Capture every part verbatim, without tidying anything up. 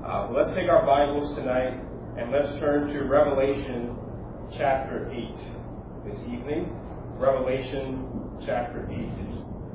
Uh, let's take our Bibles tonight and let's turn to Revelation chapter eight this evening. Revelation chapter eight.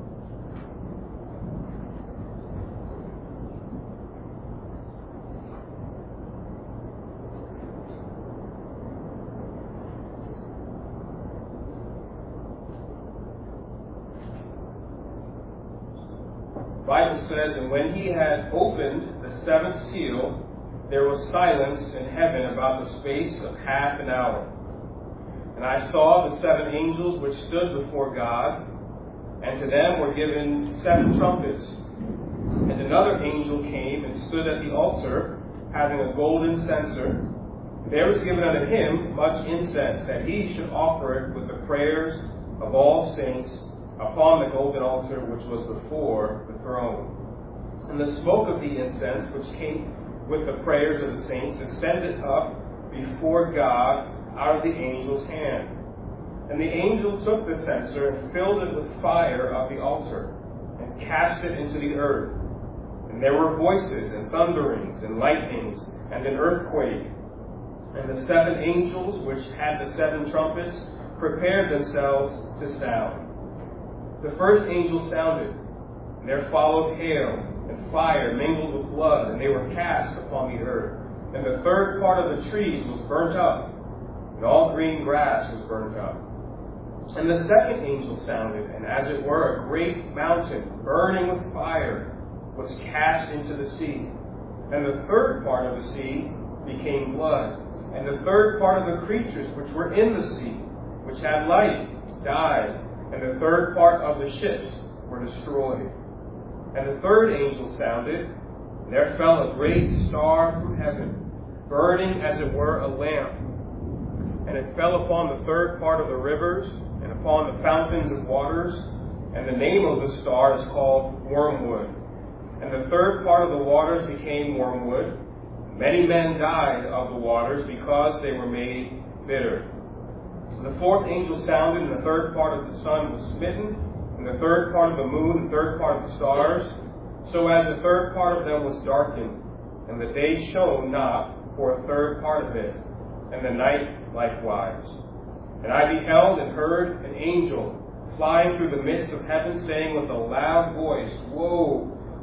The Bible says, "And when he had opened the seventh seal, there was silence in heaven about the space of half an hour. And I saw the seven angels which stood before God, and to them were given seven trumpets. And another angel came and stood at the altar, having a golden censer. There was given unto him much incense, that he should offer it with the prayers of all saints upon the golden altar which was before the throne. And the smoke of the incense, which came with the prayers of the saints, ascended up before God out of the angel's hand. And the angel took the censer and filled it with fire of the altar, and cast it into the earth. And there were voices, and thunderings, and lightnings, and an earthquake. And the seven angels which had the seven trumpets prepared themselves to sound. The first angel sounded, and there followed hail and fire mingled with blood, and they were cast upon the earth. And the third part of the trees was burnt up, and all green grass was burnt up. And the second angel sounded, and as it were a great mountain, burning with fire, was cast into the sea. And the third part of the sea became blood. And the third part of the creatures which were in the sea, which had life, died. And the third part of the ships were destroyed. And the third angel sounded, and there fell a great star from heaven, burning as it were a lamp. And it fell upon the third part of the rivers, and upon the fountains of waters. And the name of the star is called Wormwood. And the third part of the waters became wormwood. Many men died of the waters, because they were made bitter. The fourth angel sounded, and the third part of the sun was smitten, and the third part of the moon, and the third part of the stars, so as the third part of them was darkened, and the day shone not for a third part of it, and the night likewise. And I beheld and heard an angel flying through the midst of heaven, saying with a loud voice, Woe,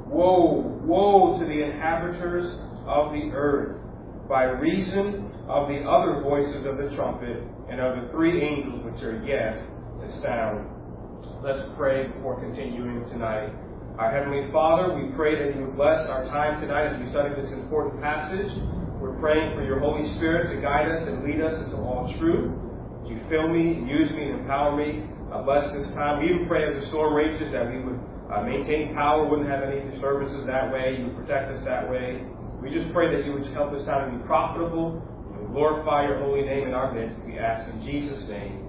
woe, woe to the inhabitants of the earth, by reason of the other voices of the trumpet, and of the three angels which are yet to sound." Let's pray before continuing tonight. Our Heavenly Father, we pray that you would bless our time tonight as we study this important passage. We're praying for your Holy Spirit to guide us and lead us into all truth. Would you fill me, use me, and empower me. Uh, bless this time. We even pray as the storm rages that we would uh, maintain power, wouldn't have any disturbances that way. You would protect us that way. We just pray that you would help this time to be profitable. Glorify your holy name in our midst, we ask in Jesus' name.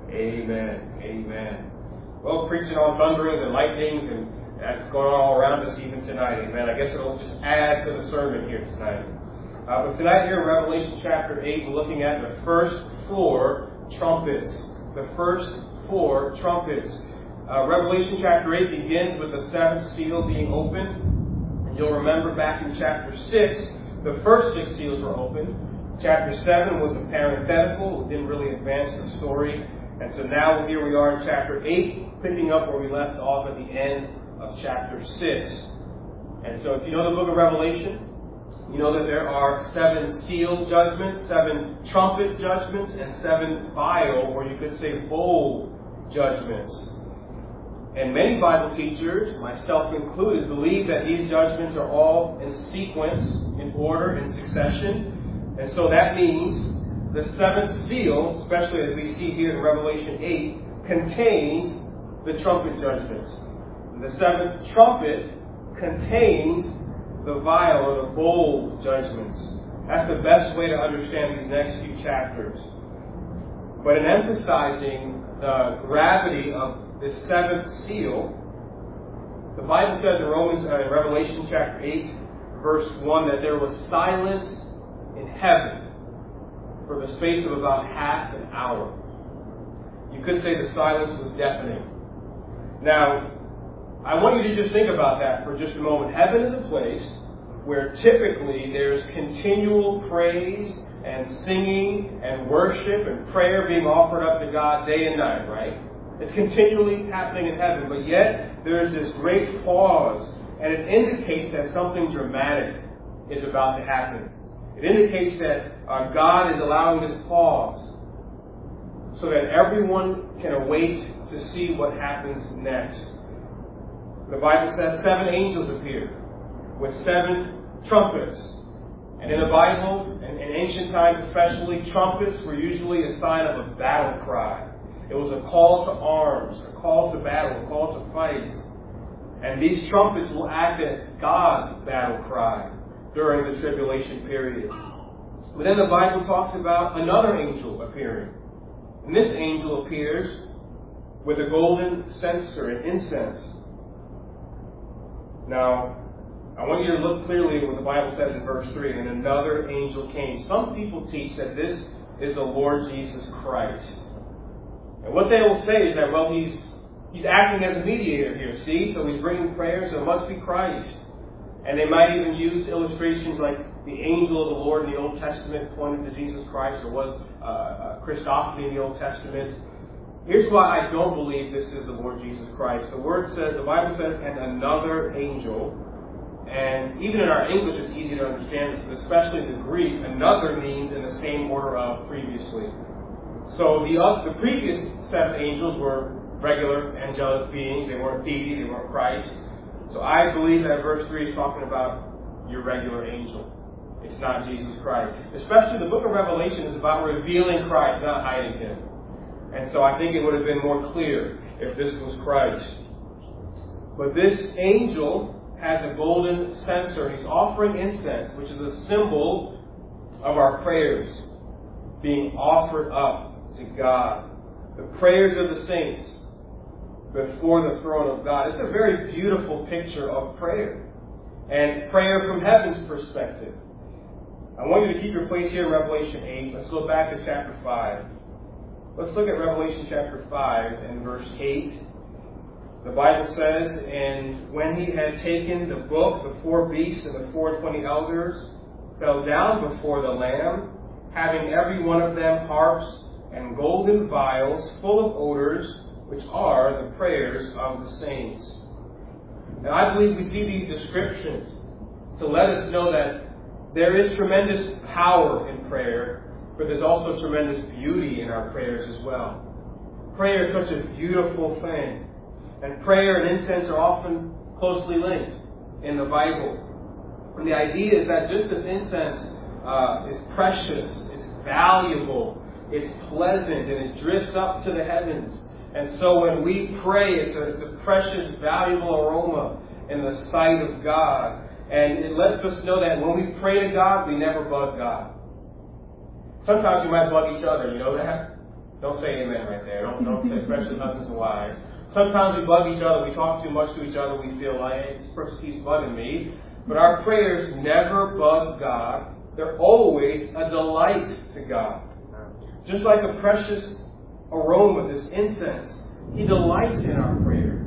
Amen. Amen. Well, preaching on thunderings and lightnings, and that's going on all around us even tonight. Amen. I guess it'll just add to the sermon here tonight. Uh, but tonight here in Revelation chapter eight, we're looking at the first four trumpets. The first four trumpets. Uh, Revelation chapter eight begins with the seventh seal being opened. And you'll remember back in chapter six, the first six seals were opened. Chapter seven was a parenthetical. It didn't really advance the story. And so now here we are in chapter eight, picking up where we left off at the end of chapter six. And so if you know the book of Revelation, you know that there are seven seal judgments, seven trumpet judgments, and seven vial, or you could say bowl judgments. And many Bible teachers, myself included, believe that these judgments are all in sequence, in order, in succession. And so that means the seventh seal, especially as we see here in Revelation eight, contains the trumpet judgments. The seventh trumpet contains the vial or the bowl judgments. That's the best way to understand these next few chapters. But in emphasizing the gravity of this seventh seal, the Bible says in Romans, uh, in Revelation chapter eight, verse one, that there was silence in heaven for the space of about half an hour. You could say the silence was deafening. Now, I want you to just think about that for just a moment. Heaven is a place where typically there's continual praise and singing and worship and prayer being offered up to God day and night, right? It's continually happening in heaven, but yet there's this great pause, and it indicates that something dramatic is about to happen. It indicates that uh, God is allowing this pause so that everyone can await to see what happens next. The Bible says seven angels appeared with seven trumpets. And in the Bible, and in ancient times especially, trumpets were usually a sign of a battle cry. It was a call to arms, a call to battle, a call to fight. And these trumpets will act as God's battle cry during the tribulation period. But then the Bible talks about another angel appearing. And this angel appears with a golden censer and incense. Now, I want you to look clearly at what the Bible says in verse three. And another angel came. Some people teach that this is the Lord Jesus Christ. And what they will say is that, well, he's he's acting as a mediator here, see? So he's bringing prayers, so it must be Christ. And they might even use illustrations like the angel of the Lord in the Old Testament pointing to Jesus Christ, or was uh, a Christophany in the Old Testament. Here's why I don't believe this is the Lord Jesus Christ. The word says, the Bible says, and another angel. And even in our English, it's easy to understand, but especially in the Greek, another means in the same order of previously. So the uh, the previous seven angels were regular angelic beings. They weren't deity, they weren't Christ. So I believe that verse three is talking about your regular angel. It's not Jesus Christ. Especially the book of Revelation is about revealing Christ, not hiding Him. And so I think it would have been more clear if this was Christ. But this angel has a golden censer. He's offering incense, which is a symbol of our prayers being offered up to God. The prayers of the saints before the throne of God. It's a very beautiful picture of prayer. And prayer from heaven's perspective. I want you to keep your place here in Revelation eight. Let's look back at chapter five. Let's look at Revelation chapter five and verse eight. The Bible says, and when he had taken the book, the four beasts and the four twenty elders fell down before the Lamb, having every one of them harps and golden vials full of odors, which are the prayers of the saints. And I believe we see these descriptions to let us know that there is tremendous power in prayer, but there's also tremendous beauty in our prayers as well. Prayer is such a beautiful thing. And prayer and incense are often closely linked in the Bible. And the idea is that just as incense uh, is precious, it's valuable, it's pleasant, and it drifts up to the heavens. And so when we pray, it's a, it's a precious, valuable aroma in the sight of God. And it lets us know that when we pray to God, we never bug God. Sometimes we might bug each other, you know that? Don't say amen right there. Don't, don't say, especially husbands and wives. Sometimes we bug each other. We talk too much to each other. We feel like, hey, this person keeps bugging me. But our prayers never bug God. They're always a delight to God. Just like a precious aroma, this incense, He delights in our prayers.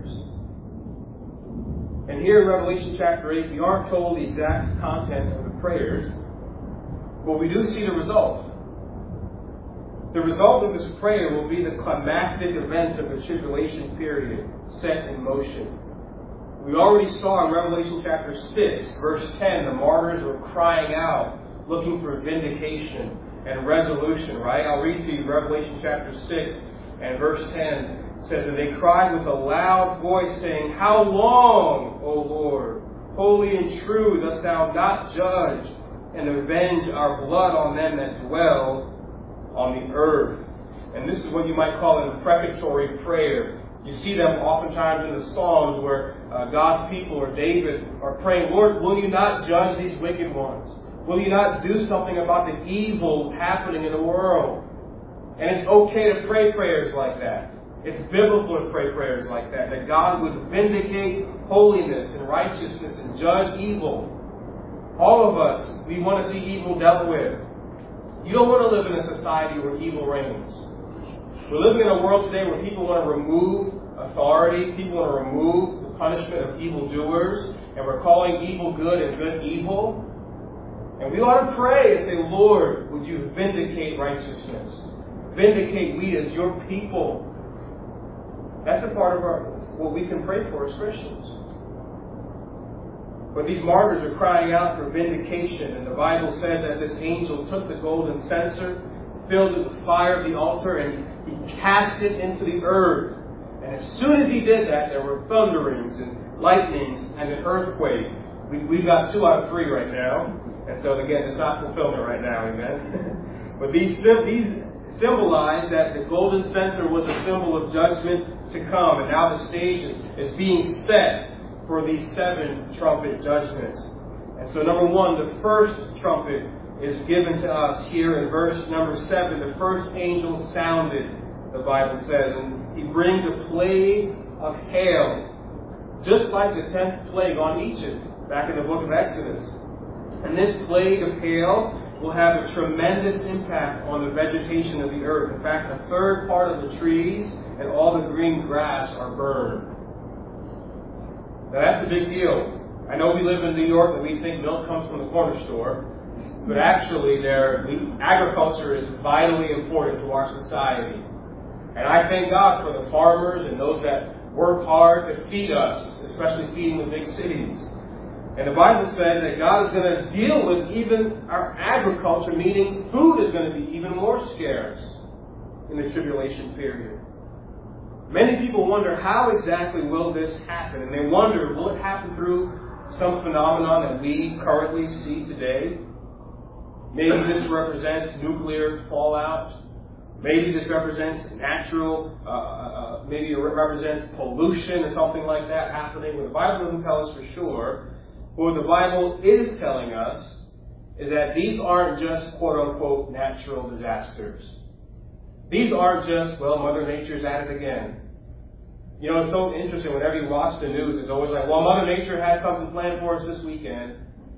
And here in Revelation chapter eight, we aren't told the exact content of the prayers, but we do see the result. The result of this prayer will be the climactic events of the tribulation period set in motion. We already saw in Revelation chapter six, verse ten, the martyrs were crying out, looking for vindication and resolution, right? I'll read to you Revelation chapter six and verse ten. It says, and they cried with a loud voice, saying, how long, O Lord, holy and true, dost thou not judge and avenge our blood on them that dwell on the earth? And this is what you might call an imprecatory prayer. You see them oftentimes in the Psalms where uh, God's people or David are praying, Lord, will you not judge these wicked ones? Will you not do something about the evil happening in the world? And it's okay to pray prayers like that. It's biblical to pray prayers like that, that God would vindicate holiness and righteousness and judge evil. All of us, we want to see evil dealt with. You don't want to live in a society where evil reigns. We're living in a world today where people want to remove authority, people want to remove the punishment of evildoers, and we're calling evil good and good evil. And we ought to pray and say, Lord, would you vindicate righteousness? Vindicate we as your people. That's a part of our what we can pray for as Christians. But these martyrs are crying out for vindication, and the Bible says that this angel took the golden censer, filled it with fire of the altar, and he cast it into the earth. And as soon as he did that, there were thunderings and lightnings and an earthquake. We, we've got two out of three right now. And so again, it's not fulfillment right now, amen. But these, these symbolize that the golden censer was a symbol of judgment to come. And now the stage is, is being set for these seven trumpet judgments. And so number one, the first trumpet is given to us here in verse number seven. The first angel sounded, the Bible says, and he brings a plague of hail, just like the tenth plague on Egypt back in the book of Exodus. And this plague of hail will have a tremendous impact on the vegetation of the earth. In fact, a third part of the trees and all the green grass are burned. Now that's a big deal. I know we live in New York and we think milk comes from the corner store, but actually there, agriculture is vitally important to our society. And I thank God for the farmers and those that work hard to feed us, especially feeding the big cities. And the Bible says that God is going to deal with even our agriculture, meaning food is going to be even more scarce in the tribulation period. Many people wonder, how exactly will this happen? And they wonder, will it happen through some phenomenon that we currently see today? Maybe this represents nuclear fallout. Maybe this represents natural, uh, uh, maybe it represents pollution or something like that happening. Well, the Bible doesn't tell us for sure. But what the Bible is telling us is that these aren't just quote-unquote natural disasters. These aren't just, well, Mother Nature's at it again. You know, it's so interesting. Whenever you watch the news, it's always like, well, Mother Nature has something planned for us this weekend.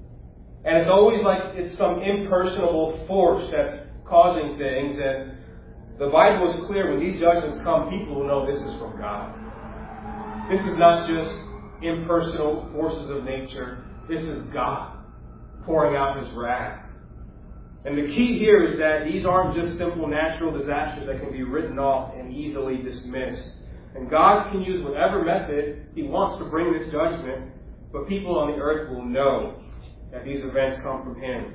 And it's always like it's some impersonable force that's causing things. And the Bible is clear. When these judgments come, people will know this is from God. This is not just impersonal forces of nature. This is God pouring out His wrath. And the key here is that these aren't just simple natural disasters that can be written off and easily dismissed. And God can use whatever method He wants to bring this judgment, but people on the earth will know that these events come from Him.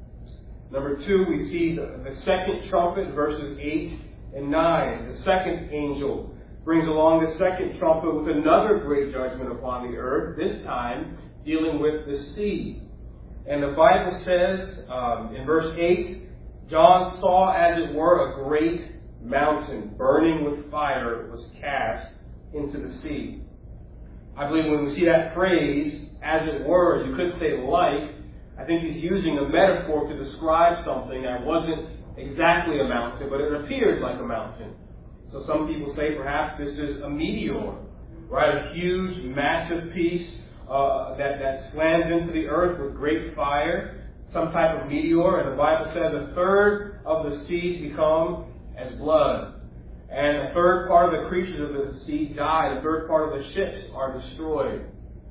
Number two, we see the, the second trumpet, verses eight and nine. The second angel brings along the second trumpet with another great judgment upon the earth, this time dealing with the sea. And the Bible says um, in verse eight, John saw as it were a great mountain burning with fire was cast into the sea. I believe when we see that phrase, as it were, you could say like, I think he's using a metaphor to describe something that wasn't exactly a mountain, but it appeared like a mountain. So some people say perhaps this is a meteor, right? A huge, massive piece uh, that, that slams into the earth with great fire, some type of meteor. And the Bible says a third of the seas become as blood. And a third part of the creatures of the sea die. A third part of the ships are destroyed.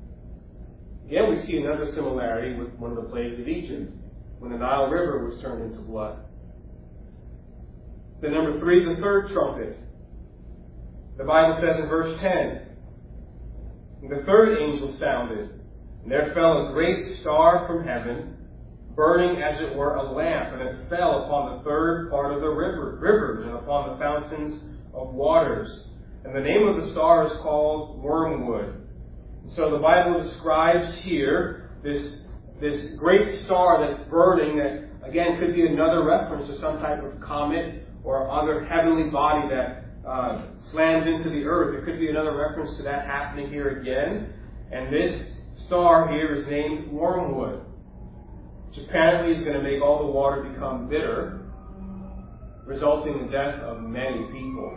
Again, we see another similarity with one of the plagues of Egypt, when the Nile River was turned into blood. Then number three, the third trumpet. The Bible says in verse ten, the third angel sounded, and there fell a great star from heaven, burning as it were a lamp, and it fell upon the third part of the river, rivers and upon the fountains of waters. And the name of the star is called Wormwood. So the Bible describes here this, this great star that's burning that, again, could be another reference to some type of comet or other heavenly body that uh, slams into the earth. It could be another reference to that happening here again. And this star here is named Wormwood, which apparently is going to make all the water become bitter, resulting in the death of many people.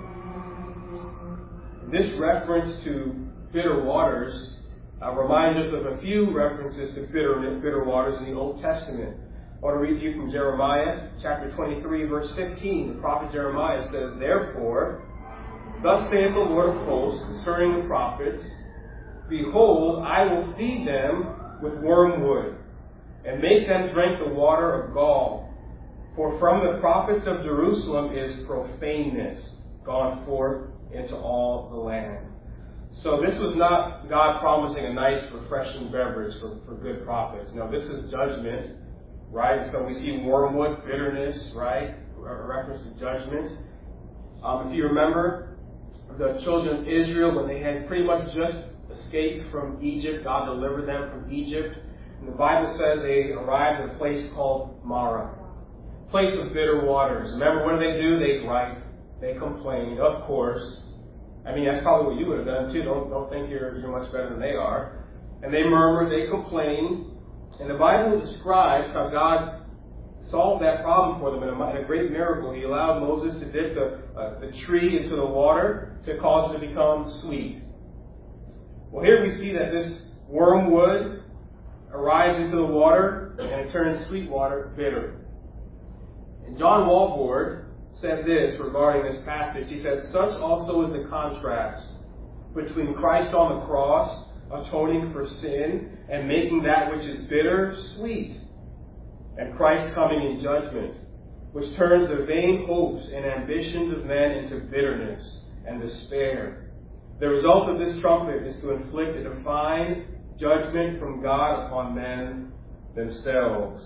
This reference to bitter waters uh, reminds us of a few references to bitter, bitter waters in the Old Testament. I want to read to you from Jeremiah chapter twenty-three, verse fifteen. The prophet Jeremiah says, "Therefore, thus saith the Lord of hosts concerning the prophets Behold, I will feed them with wormwood, and make them drink the water of gall. For from the prophets of Jerusalem is profaneness gone forth into all the land. So this was not God promising a nice, refreshing beverage for, for good prophets. No, this is judgment, right? So we see wormwood, bitterness, right? A reference to judgment. Um, if you remember, the children of Israel, when they had pretty much just escaped from Egypt, God delivered them from Egypt. And the Bible says they arrived at a place called Marah, place of bitter waters. Remember, what do they do? They gripe. They complain, of course. I mean, that's probably what you would have done too. Don't, don't think you're, you're much better than they are. And they murmur, they complain. And the Bible describes how God solved that problem for them in a, in a great miracle. He allowed Moses to dip the, uh, the tree into the water to cause it to become sweet. Well, here we see that this wormwood arrives into the water and it turns sweet water bitter. And John Walvoord said this regarding this passage. He said, such also is the contrast between Christ on the cross, atoning for sin and making that which is bitter sweet, and Christ coming in judgment, which turns the vain hopes and ambitions of men into bitterness and despair. The result of this trumpet is to inflict a divine judgment from God upon men themselves.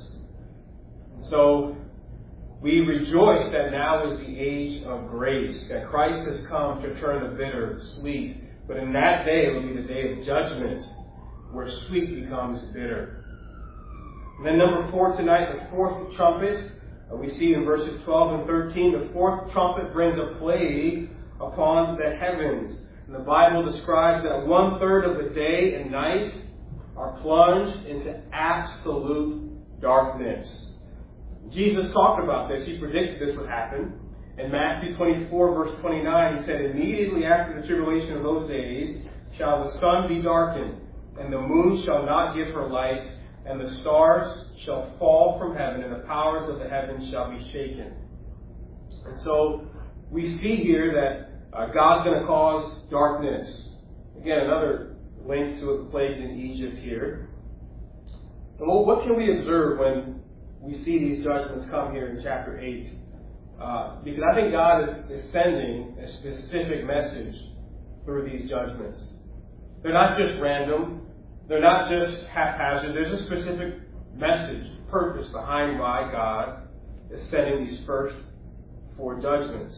So we rejoice that now is the age of grace, that Christ has come to turn the bitter sweet. But in that day, it will be the day of judgment, where sweet becomes bitter. And then number four tonight, the fourth trumpet. Uh, we see in verses twelve and thirteen, the fourth trumpet brings a plague upon the heavens. And the Bible describes that one third of the day and night are plunged into absolute darkness. Jesus talked about this. He predicted this would happen. In Matthew twenty-four, verse twenty-nine, he said, immediately after the tribulation of those days shall the sun be darkened, and the moon shall not give her light, and the stars shall fall from heaven, and the powers of the heavens shall be shaken. And so we see here that uh, God's going to cause darkness. Again, another link to the plagues in Egypt here. And what can we observe when we see these judgments come here in chapter eight? Uh, because I think God is, is sending a specific message through these judgments. They're not just random. They're not just haphazard. There's a specific message, purpose behind why God is sending these first four judgments.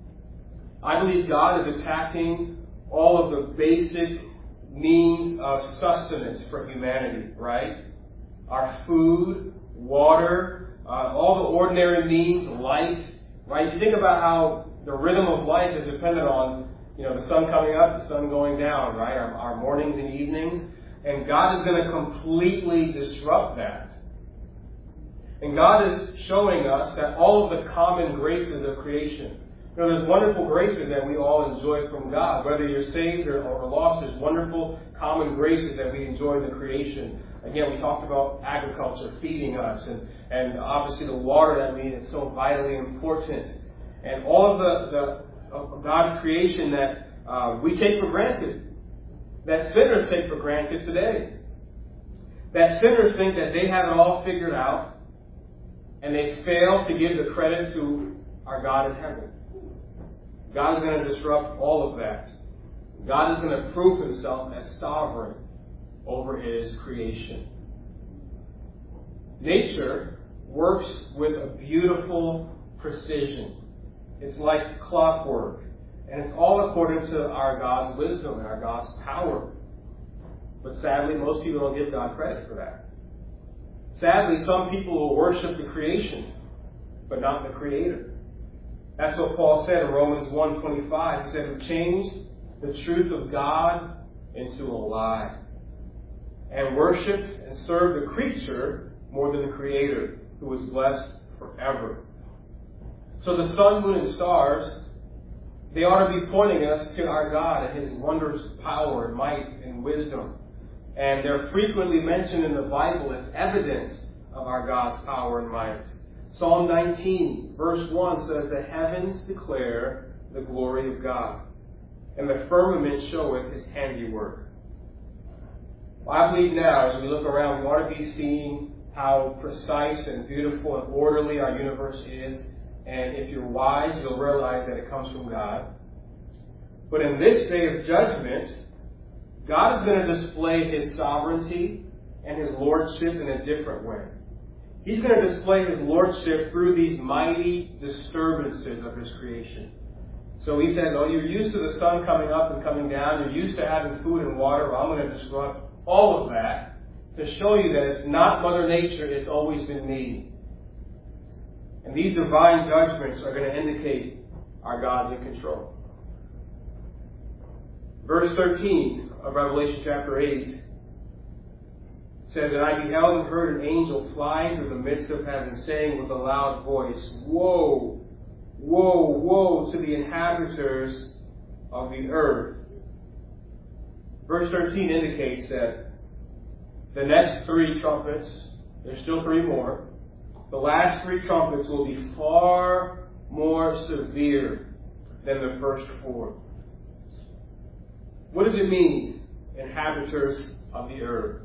I believe God is attacking all of the basic means of sustenance for humanity, right? Our food, water, uh, all the ordinary means, light, right? You think about how the rhythm of life is dependent on, you know, the sun coming up, the sun going down, right? Our, our mornings and evenings. And God is going to completely disrupt that. And God is showing us that all of the common graces of creation, you know, there's wonderful graces that we all enjoy from God. Whether you're saved or, or lost, there's wonderful common graces that we enjoy in the creation. Again, we talked about agriculture feeding us, and, and obviously the water that we need is so vitally important. And all of the, the of God's creation that uh, we take for granted, that sinners take for granted today. That sinners think that they have it all figured out, and they fail to give the credit to our God in heaven. God is going to disrupt all of that. God is going to prove himself as sovereign over his creation. Nature works with a beautiful precision. It's like clockwork. And it's all according to our God's wisdom and our God's power. But sadly, most people don't give God credit for that. Sadly, some people will worship the creation, but not the Creator. That's what Paul said in Romans one twenty-five. He said, who changed the truth of God into a lie, and worshipped and served the creature more than the Creator, who was blessed forever. So the sun, moon, and stars, they ought to be pointing us to our God and his wondrous power and might and wisdom. And they're frequently mentioned in the Bible as evidence of our God's power and might. Psalm nineteen, verse one says, the heavens declare the glory of God, and the firmament showeth his handiwork. Well, I believe now, as we look around, we ought to be seeing how precise and beautiful and orderly our universe is. And if you're wise, you'll realize that it comes from God. But in this day of judgment, God is going to display His sovereignty and His lordship in a different way. He's going to display His lordship through these mighty disturbances of His creation. So He said, oh, you're used to the sun coming up and coming down. You're used to having food and water. Well, I'm going to disrupt all of that to show you that it's not Mother Nature. It's always been me. And these divine judgments are going to indicate our God's in control. Verse thirteen of Revelation chapter eight says, and I beheld and heard an angel flying through the midst of heaven, saying with a loud voice, Woe, woe, woe to the inhabitants of the earth. Verse thirteen indicates that the next three trumpets, there's still three more, the last three trumpets will be far more severe than the first four. What does it mean, inhabitants of the earth?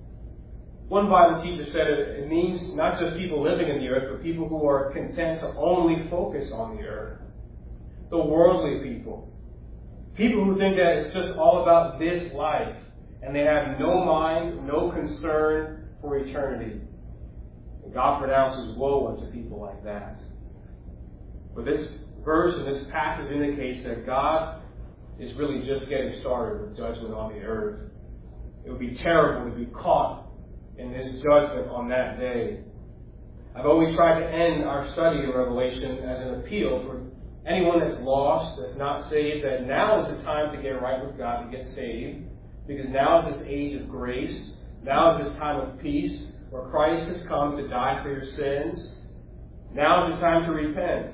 One Bible teacher said it, it means not just people living in the earth, but people who are content to only focus on the earth. The worldly people. People who think that it's just all about this life, and they have no mind, no concern for eternity. And God pronounces woe unto people like that. But this verse and this passage indicates that God is really just getting started with judgment on the earth. It would be terrible to be caught in this judgment on that day. I've always tried to end our study in Revelation as an appeal for anyone that's lost, that's not saved, that now is the time to get right with God and get saved. Because now is this age of grace. Now is this time of peace where Christ has come to die for your sins. Now is the time to repent.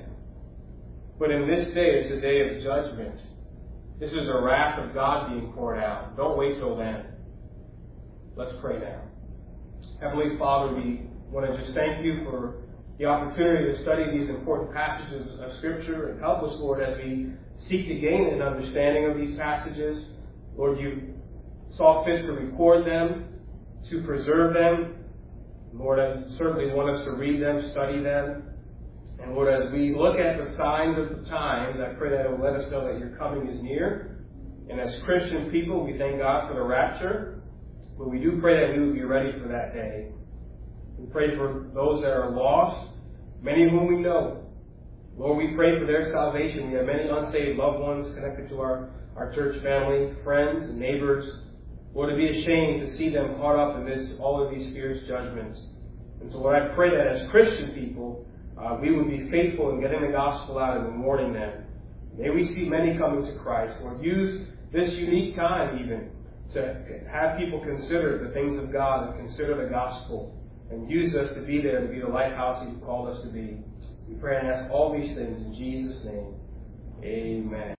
But in this day, it's a day of judgment. This is the wrath of God being poured out. Don't wait till then. Let's pray now. Heavenly Father, we want to just thank you for the opportunity to study these important passages of Scripture, and help us, Lord, as we seek to gain an understanding of these passages. Lord, you saw fit to record them, to preserve them. Lord, I certainly want us to read them, study them. And Lord, as we look at the signs of the times, I pray that it will let us know that your coming is near. And as Christian people, we thank God for the rapture. But we do pray that we will be ready for that day. We pray for those that are lost, many of whom we know. Lord, we pray for their salvation. We have many unsaved loved ones connected to our, our church family, friends, and neighbors. Lord, to be ashamed to see them caught up in this, all of these fierce judgments. And so, Lord, I pray that as Christian people, uh, we would be faithful in getting the gospel out and warning them. May we see many coming to Christ. Lord, use this unique time even to have people consider the things of God and consider the gospel, and use us to be there, to be the lighthouse you've called us to be. We pray and ask all these things in Jesus' name. Amen.